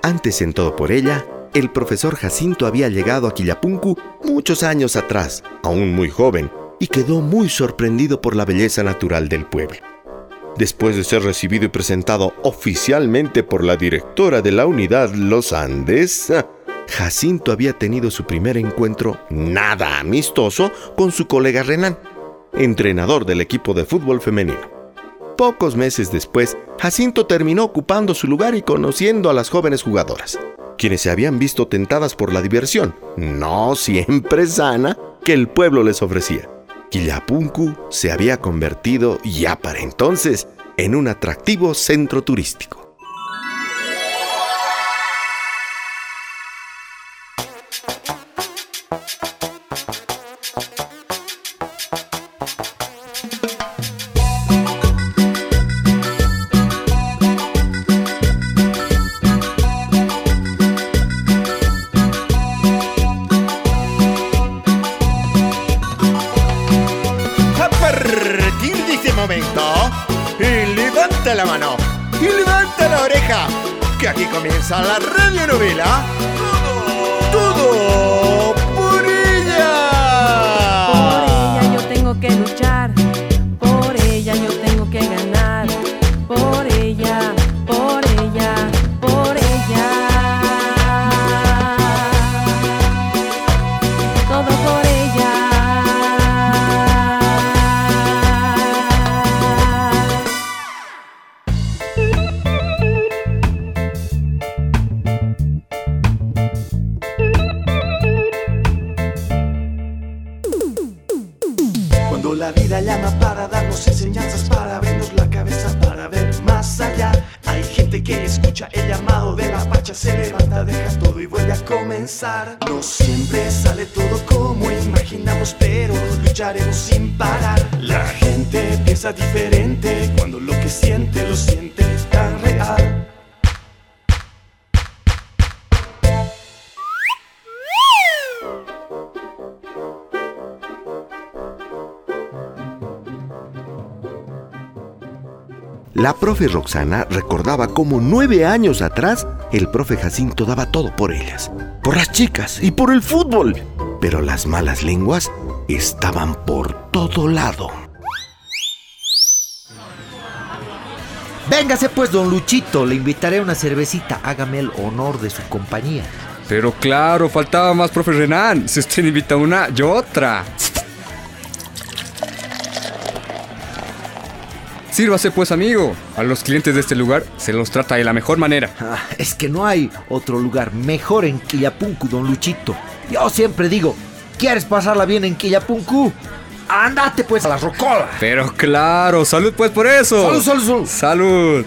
Antes en Todo por Ella, el profesor Jacinto había llegado a Quillapuncu muchos años atrás, aún muy joven, y quedó muy sorprendido por la belleza natural del pueblo. Después de ser recibido y presentado oficialmente por la directora de la unidad Los Andes, Jacinto había tenido su primer encuentro nada amistoso con su colega Renan, entrenador del equipo de fútbol femenino. Pocos meses después, Jacinto terminó ocupando su lugar y conociendo a las jóvenes jugadoras, quienes se habían visto tentadas por la diversión, no siempre sana, que el pueblo les ofrecía. Quillapuncu se había convertido, ya para entonces, en un atractivo centro turístico. Y levanta la mano y levanta la oreja, que aquí comienza la radionovela Todo por ella. Por ella yo tengo que luchar, por ella yo tengo que ganar, por ella, por ella, por ella. Todo por ella. La vida llama para darnos enseñanzas, para abrirnos la cabeza, para ver más allá. Hay gente que escucha el llamado de la pacha, se levanta, deja todo y vuelve a comenzar. No siempre sale todo como imaginamos, pero lucharemos sin parar. La gente piensa diferente cuando lo que siente, lo siente tan real. La profe Roxana recordaba cómo 9 años atrás el profe Jacinto daba todo por ellas, por las chicas y por el fútbol. Pero las malas lenguas estaban por todo lado. Véngase pues, don Luchito, le invitaré a una cervecita. Hágame el honor de su compañía. Pero claro, faltaba más, profe Renan. Si usted invita una, yo otra. Sírvase pues, amigo. A los clientes de este lugar se los trata de la mejor manera. Es que no hay otro lugar mejor en Quillapuncu, don Luchito. Yo siempre digo, ¿quieres pasarla bien en Quillapuncu? ¡Ándate pues a la rocola! Pero claro, salud pues por eso. ¡Salud, salud, salud! ¡Salud!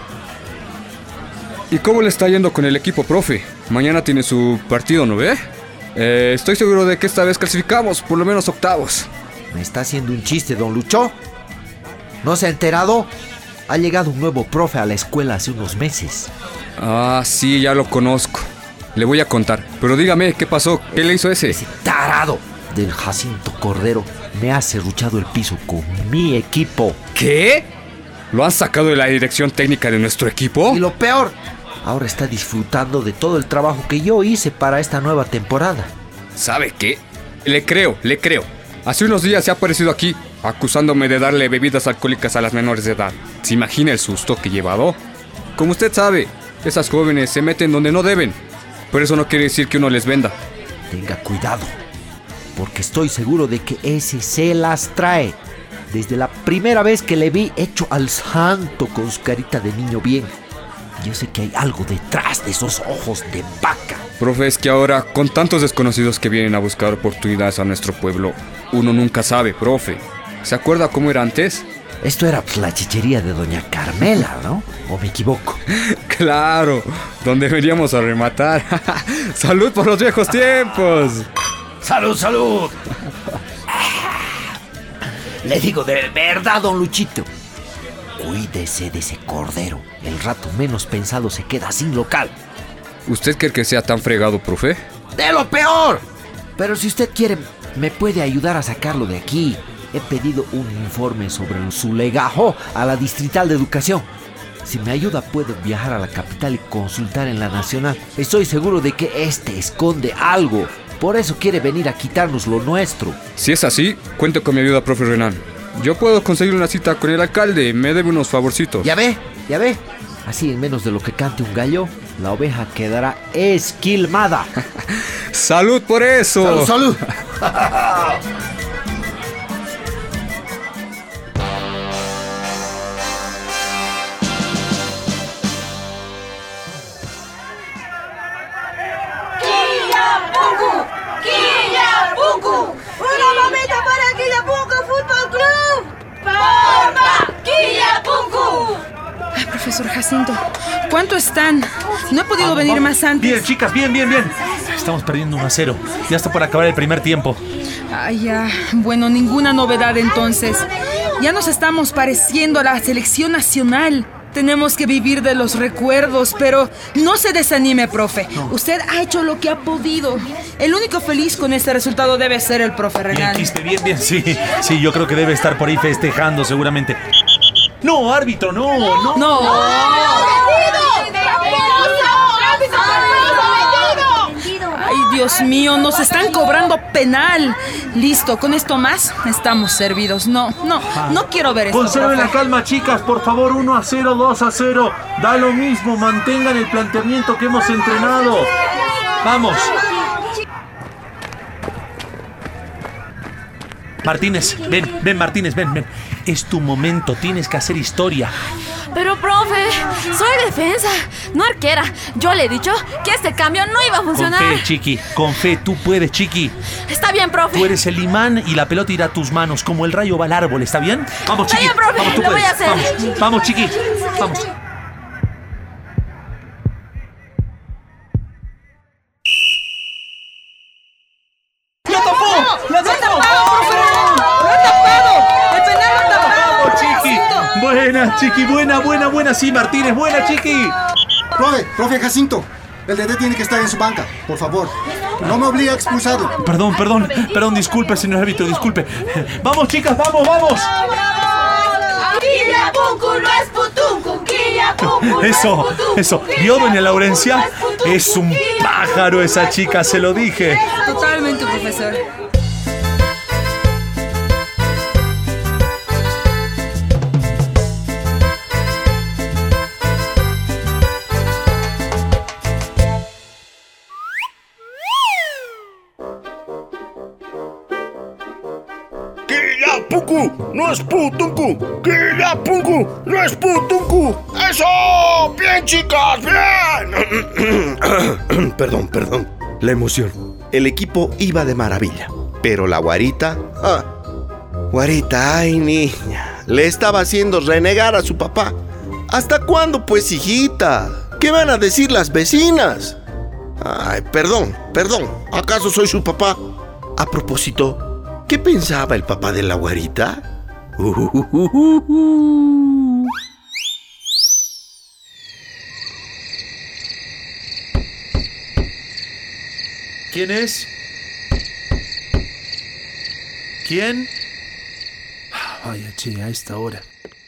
¿Y cómo le está yendo con el equipo, profe? Mañana tiene su partido, ¿no ve? Estoy seguro de que esta vez clasificamos, por lo menos octavos. ¿Me está haciendo un chiste, don Lucho? ¿No se ha enterado? Ha llegado un nuevo profe a la escuela hace unos meses. Ah, sí, ya lo conozco. Le voy a contar. Pero dígame, ¿qué pasó? ¿Qué le hizo ese? Ese tarado del Jacinto Cordero me ha serruchado el piso con mi equipo. ¿Qué? ¿Lo han sacado de la dirección técnica de nuestro equipo? Y lo peor, ahora está disfrutando de todo el trabajo que yo hice para esta nueva temporada. ¿Sabe qué? Le creo. Hace unos días se ha aparecido aquí, acusándome de darle bebidas alcohólicas a las menores de edad. ¿Se imagina el susto que he llevado? Como usted sabe, esas jóvenes se meten donde no deben. Pero eso no quiere decir que uno les venda. Tenga cuidado, porque estoy seguro de que ese se las trae. Desde la primera vez que le vi hecho al santo con su carita de niño bien. Yo sé que hay algo detrás de esos ojos de vaca. Profe, es que ahora, con tantos desconocidos que vienen a buscar oportunidades a nuestro pueblo, uno nunca sabe, profe. ¿Se acuerda cómo era antes? Esto era la chichería de doña Carmela, ¿no? ¿O me equivoco? Claro, donde veníamos a rematar. ¡Salud por los viejos tiempos! ¡Salud, salud! Le digo de verdad, don Luchito, cuídese de ese cordero. El rato menos pensado se queda sin local. ¿Usted cree que sea tan fregado, profe? ¡De lo peor! Pero si usted quiere, me puede ayudar a sacarlo de aquí. He pedido un informe sobre su legajo a la Distrital de Educación. Si me ayuda, puedo viajar a la capital y consultar en la Nacional. Estoy seguro de que este esconde algo. Por eso quiere venir a quitarnos lo nuestro. Si es así, cuente con mi ayuda, profe Renan. Yo puedo conseguir una cita con el alcalde. Me debe unos favorcitos. Ya ve. Así, en menos de lo que cante un gallo, la oveja quedará esquilmada. ¡Salud por eso! ¡Salud! ¡Quillapunku! ¡Una mamita para Quillapunku Fútbol Club! ¡Bomba! ¡Quillapunku! Ay, profesor Jacinto, ¿cuánto están? No he podido venir más antes. Bien, chicas, bien. Estamos perdiendo 1-0. Ya está por acabar el primer tiempo. Ay, ya. Bueno, ninguna novedad entonces. Ya nos estamos pareciendo a la selección nacional. Tenemos que vivir de los recuerdos, pero no se desanime, profe. No. Usted ha hecho lo que ha podido. El único feliz con este resultado debe ser el profe Renan. Bien. Sí, yo creo que debe estar por ahí festejando seguramente. No, árbitro, no. Ay, Dios mío, nos están cobrando penal. Listo, con esto más estamos servidos. No quiero ver esto. Conserven la calma, chicas, por favor. 1-0, 2-0. Da lo mismo, mantengan el planteamiento que hemos entrenado. Vamos. Martínez, ven, Martínez, ven. Es tu momento, tienes que hacer historia. Pero, profe, soy defensa, no arquera. Yo le he dicho que este cambio no iba a funcionar. Con fe, Chiqui, con fe, tú puedes, Chiqui. Está bien, profe. Tú eres el imán y la pelota irá a tus manos, como el rayo va al árbol, ¿está bien? Vamos, Chiqui. Está bien, profe, vamos, tú lo puedes. voy a hacer. Vamos, Chiqui, vamos. Buena, Chiqui, buena, sí, Martínez, buena, Chiqui. Profe Jacinto, el DT tiene que estar en su banca, por favor. No me obligue a expulsarlo. Perdón, disculpe, señor árbitro, disculpe. Vamos, chicas, vamos. ¡Quillapunku no es putunku! ¡Quillapunku! Eso. ¿Vio, doña Laurencia? Es un pájaro esa chica, se lo dije. Totalmente, profesor. ¡Quillapunku no es putunku! ¡Quillapunku no es putunku! ¡Eso! ¡Bien, chicas! ¡Bien! Perdón. La emoción. El equipo iba de maravilla. Pero la Guarita... Guarita, ay, niña. Le estaba haciendo renegar a su papá. ¿Hasta cuándo, pues, hijita? ¿Qué van a decir las vecinas? Ay, perdón. ¿Acaso soy su papá? A propósito, ¿qué pensaba el papá de la Guarita? ¿Quién es? ¿Quién? Vaya, che, a esta hora.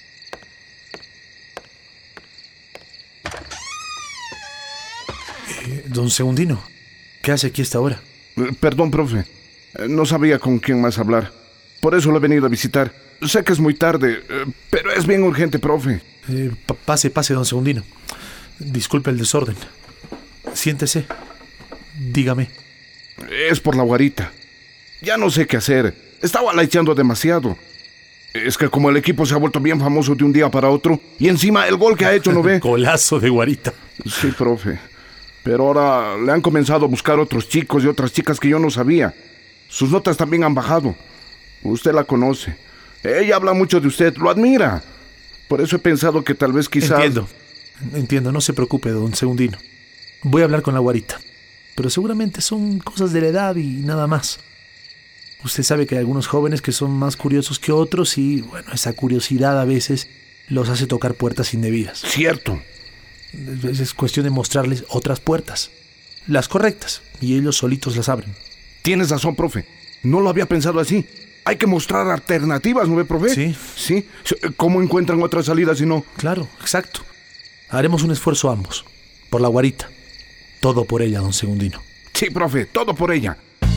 Don Segundino, ¿qué hace aquí a esta hora? Perdón, profe. No sabía con quién más hablar. Por eso lo he venido a visitar. Sé que es muy tarde, pero es bien urgente, profe. Pase, don Segundino. Disculpe el desorden. Siéntese. Dígame. Es por la Guarita. Ya no sé qué hacer. Estaba laicheando demasiado. Es que como el equipo se ha vuelto bien famoso de un día para otro, y encima el gol que ha hecho, ¿no ve? Golazo de Guarita. Sí, profe. Pero ahora le han comenzado a buscar otros chicos y otras chicas que yo no sabía. Sus notas también han bajado. Usted la conoce. Ella habla mucho de usted, lo admira. Por eso he pensado que tal vez quizás... Entiendo, no se preocupe, don Segundino. Voy a hablar con la Guarita. Pero seguramente son cosas de la edad y nada más. Usted sabe que hay algunos jóvenes que son más curiosos que otros y, bueno, esa curiosidad a veces los hace tocar puertas indebidas. Cierto. Es cuestión de mostrarles otras puertas, las correctas, y ellos solitos las abren. Tienes razón, profe. No lo había pensado así. Hay que mostrar alternativas, ¿no ve, profe? Sí. ¿Cómo encuentran otras salidas si no? Claro, exacto. Haremos un esfuerzo ambos. Por la guarita. Todo por ella, don Segundino. Sí, profe, todo por ella.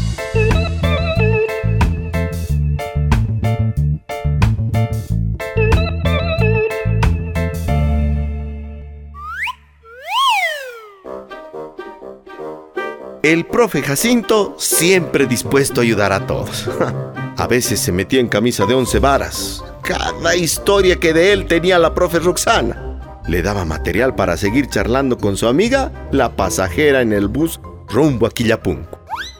El profe Jacinto siempre dispuesto a ayudar a todos. A veces se metía en camisa de 11 varas. Cada historia que de él tenía la profe Roxana le daba material para seguir charlando con su amiga, la pasajera en el bus rumbo a Quillapúnco.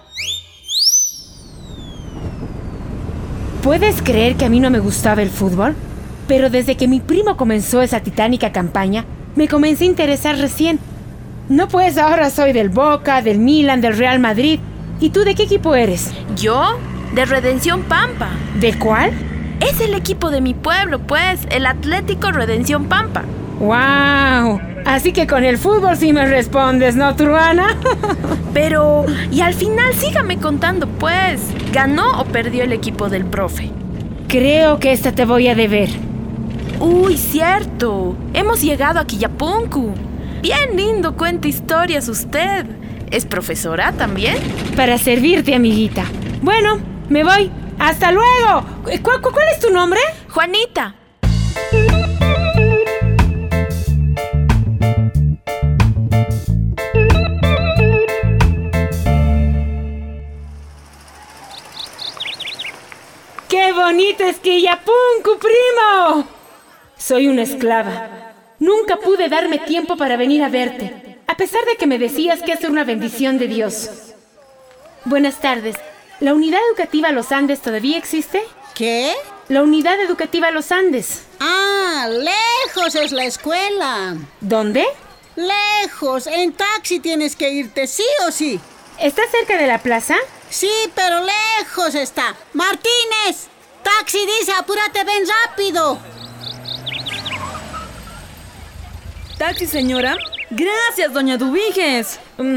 ¿Puedes creer que a mí no me gustaba el fútbol? Pero desde que mi primo comenzó esa titánica campaña, me comencé a interesar recién. No, pues ahora soy del Boca, del Milan, del Real Madrid. ¿Y tú de qué equipo eres? ¿Yo? De Redención Pampa. ¿De cuál? Es el equipo de mi pueblo, pues, el Atlético Redención Pampa. ¡Wow! Así que con el fútbol sí me respondes, ¿no, Truana? Pero, y al final sígame contando, pues, ¿ganó o perdió el equipo del profe? Creo que esta te voy a deber. Uy, cierto. Hemos llegado a Quillapúnco. Bien lindo cuenta historias usted. ¿Es profesora también? Para servirte, amiguita. Bueno, me voy. ¡Hasta luego! ¿Cuál es tu nombre? Juanita. ¡Qué bonito es Quillapúnco, primo! Soy una esclava. Nunca pude darme tiempo para venir a verte, a pesar de que me decías que es una bendición de Dios. Buenas tardes. ¿La Unidad Educativa Los Andes todavía existe? ¿Qué? La Unidad Educativa Los Andes. Ah, lejos es la escuela. ¿Dónde? Lejos. En taxi tienes que irte, sí o sí. ¿Está cerca de la plaza? Sí, pero lejos está. Martínez, taxi dice, apúrate, ven rápido. ¿Taxi, señora? Gracias, doña Dubiges.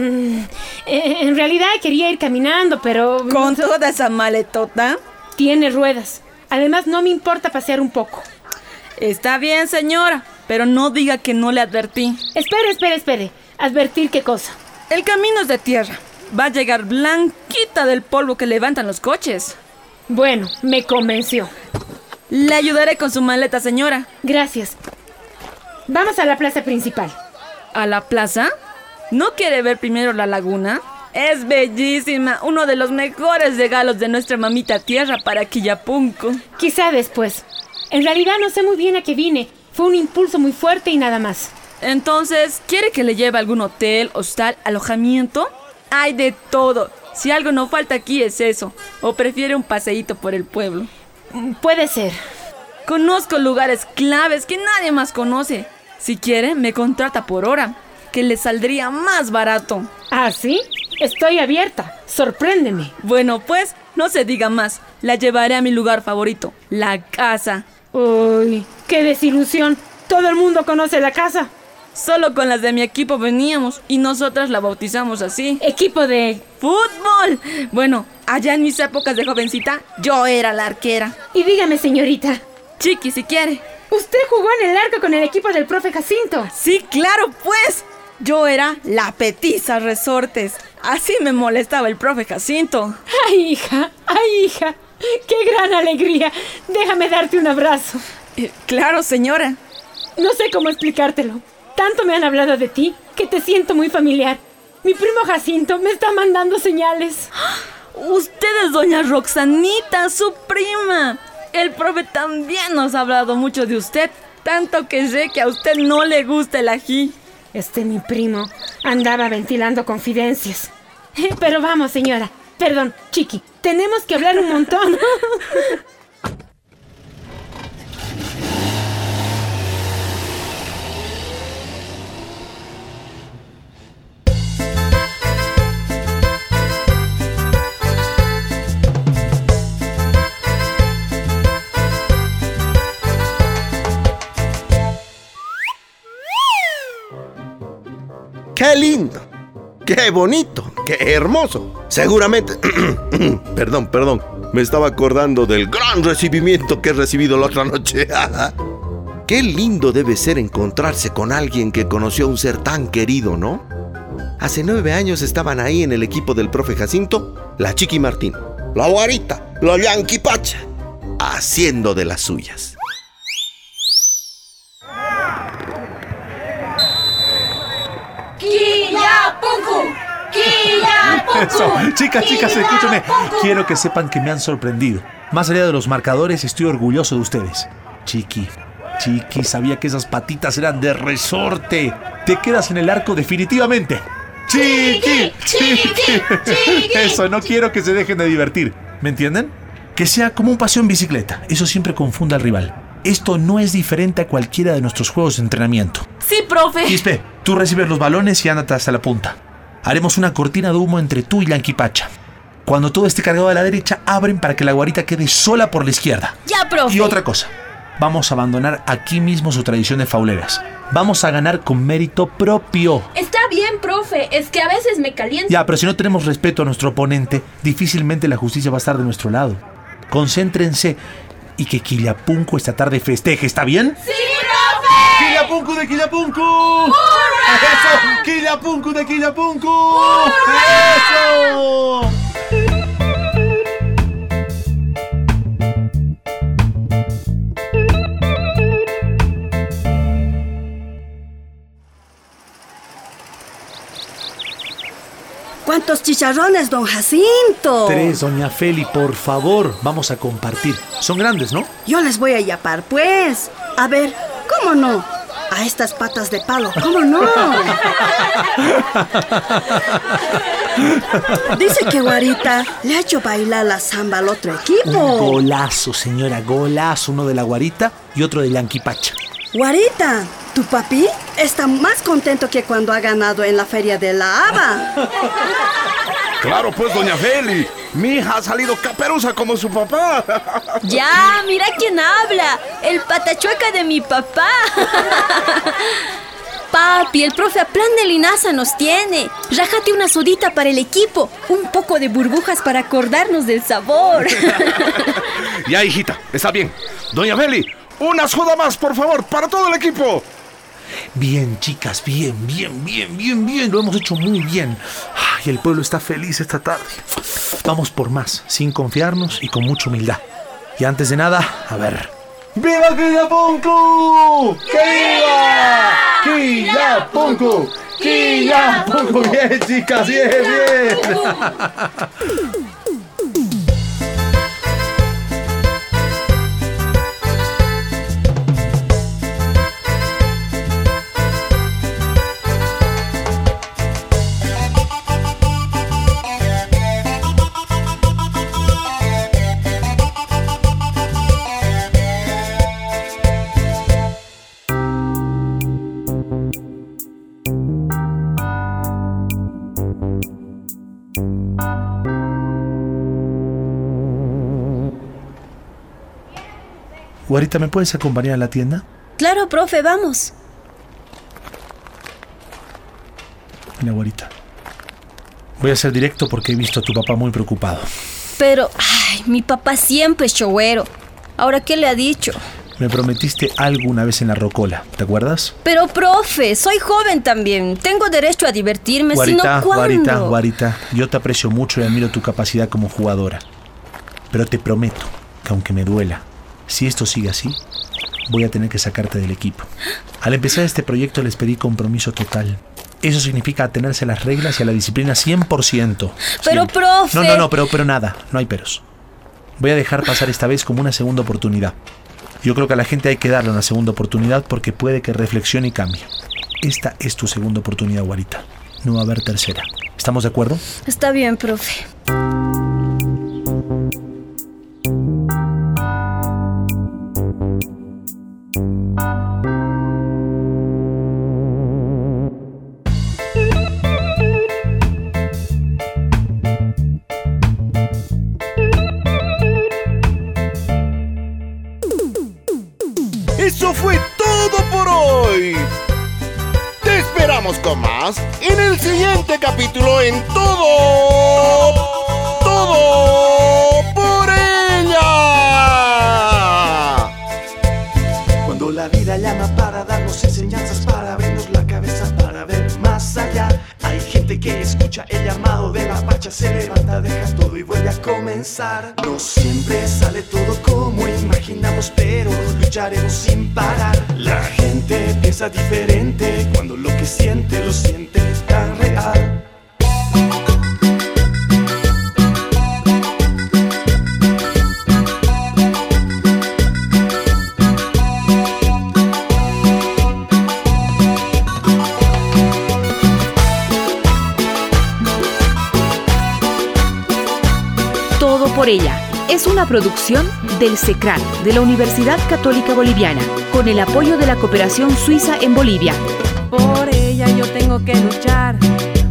En realidad quería ir caminando, pero... ¿Con toda esa maletota? Tiene ruedas. Además, no me importa pasear un poco. Está bien, señora, pero no diga que no le advertí. Espere. ¿Advertir qué cosa? El camino es de tierra. Va a llegar blanquita del polvo que levantan los coches. Bueno, me convenció. Le ayudaré con su maleta, señora. Gracias. Vamos a la plaza principal. ¿A la plaza? ¿No quiere ver primero la laguna? Es bellísima, uno de los mejores regalos de nuestra mamita tierra para Quillapúnco. Quizá después. En realidad no sé muy bien a qué vine. Fue un impulso muy fuerte y nada más. Entonces, ¿quiere que le lleve a algún hotel, hostal, alojamiento? Hay de todo. Si algo no falta aquí es eso. ¿O prefiere un paseíto por el pueblo? Puede ser. Conozco lugares claves que nadie más conoce. Si quiere, me contrata por hora, que le saldría más barato. ¿Ah, sí? Estoy abierta. Sorpréndeme. Bueno, pues, no se diga más. La llevaré a mi lugar favorito, la casa. Uy, qué desilusión. Todo el mundo conoce la casa. Solo con las de mi equipo veníamos y nosotras la bautizamos así. ¿Equipo de fútbol? Bueno, allá en mis épocas de jovencita, yo era la arquera. Y dígame, señorita. Chiqui, si quiere. ¿Usted jugó en el arco con el equipo del profe Jacinto? Sí, claro, pues. Yo era la Petiza Resortes. Así me molestaba el profe Jacinto. ¡Ay, hija! ¡Qué gran alegría! Déjame darte un abrazo. Claro, señora. No sé cómo explicártelo. Tanto me han hablado de ti que te siento muy familiar. Mi primo Jacinto me está mandando señales. Usted es doña Roxanita, su prima. El profe también nos ha hablado mucho de usted, tanto que sé que a usted no le gusta el ají. Mi primo andaba ventilando confidencias. Pero vamos, señora. Perdón, Chiqui, tenemos que hablar un montón. ¡Qué lindo! ¡Qué bonito! ¡Qué hermoso! Seguramente... Perdón. Me estaba acordando del gran recibimiento que he recibido la otra noche. Qué lindo debe ser encontrarse con alguien que conoció a un ser tan querido, ¿no? Hace 9 años estaban ahí en el equipo del profe Jacinto, la Chiqui Martín, la Guarita, la Yanqui Pacha, haciendo de las suyas. ¡Quillapunku! Eso. Chicas, escúchenme. Quiero que sepan que me han sorprendido. Más allá de los marcadores, estoy orgulloso de ustedes. Chiqui, sabía que esas patitas eran de resorte. Te quedas en el arco definitivamente. Chiqui. Eso, no quiero que se dejen de divertir. ¿Me entienden? Que sea como un paseo en bicicleta. Eso siempre confunde al rival. Esto no es diferente a cualquiera de nuestros juegos de entrenamiento. Sí, profe. Quispe, tú recibes los balones y ándate hasta la punta. Haremos una cortina de humo entre tú y Yanqui Pacha. Cuando todo esté cargado a la derecha, abren para que la Guarita quede sola por la izquierda. Ya, profe. Y otra cosa, vamos a abandonar aquí mismo su tradición de fauleras. Vamos a ganar con mérito propio. Está bien, profe, es que a veces me caliento. Ya, pero si no tenemos respeto a nuestro oponente, difícilmente la justicia va a estar de nuestro lado. Concéntrense y que Quillapunku esta tarde festeje, ¿está bien? ¡Sí, profe! ¡Quillapunku de Quillapunku! ¡Hurra! ¡Eso! ¡Quillapunku de Quillapunku! ¡Eso! ¿Cuántos chicharrones, don Jacinto? 3, doña Feli, por favor, vamos a compartir. Son grandes, ¿no? Yo les voy a yapar, pues. A ver, ¿cómo no? A estas patas de palo, ¿cómo no? Dice que Guarita le ha hecho bailar la samba al otro equipo. Un golazo, señora, golazo. Uno de la Guarita y otro de Yanqui Pacha. Guarita, tu papi está más contento que cuando ha ganado en la feria de la haba. Claro, pues, doña Feli. Mi hija ha salido caperuza como su papá. Ya, mira quién habla. El patachueca de mi papá. Papi, el profe a plan de linaza nos tiene. Rájate una sodita para el equipo. Un poco de burbujas para acordarnos del sabor. Ya, hijita, está bien. Doña Feli, una soda más, por favor, para todo el equipo. Bien, chicas, bien. Lo hemos hecho muy bien. Ay, el pueblo está feliz esta tarde. Vamos por más, sin confiarnos y con mucha humildad. Y antes de nada, a ver. ¡Viva Quillapunku! ¡Que viva! ¡Quillapunku! ¡Quillapunku! Bien, chicas, bien. Guarita, ¿me puedes acompañar a la tienda? Claro, profe, vamos. Mira, Guarita. Voy a ser directo porque he visto a tu papá muy preocupado. Pero, mi papá siempre es showero. ¿Ahora qué le ha dicho? Me prometiste algo una vez en la rocola, ¿te acuerdas? Pero, profe, soy joven también. Tengo derecho a divertirme, Guarita, sino ¿cuándo? Guarita, yo te aprecio mucho y admiro tu capacidad como jugadora. Pero te prometo que aunque me duela, si esto sigue así, voy a tener que sacarte del equipo. Al empezar este proyecto les pedí compromiso total. Eso significa atenerse a las reglas y a la disciplina 100%. Pero, profe... No, pero nada, no hay peros. Voy a dejar pasar esta vez como una segunda oportunidad. Yo creo que a la gente hay que darle una segunda oportunidad porque puede que reflexione y cambie. Esta es tu segunda oportunidad, Guarita. No va a haber tercera. ¿Estamos de acuerdo? Está bien, profe. Eso fue todo por hoy. Te esperamos con más en el siguiente capítulo en Todo por ella. Cuando la vida comenzar. No siempre sale todo como imaginamos, pero lucharemos sin parar. La gente piensa diferente cuando lo que siente lo siente tan real. Todo por ella es una producción del CECRAL de la Universidad Católica Boliviana con el apoyo de la Cooperación Suiza en Bolivia. Por ella yo tengo que luchar.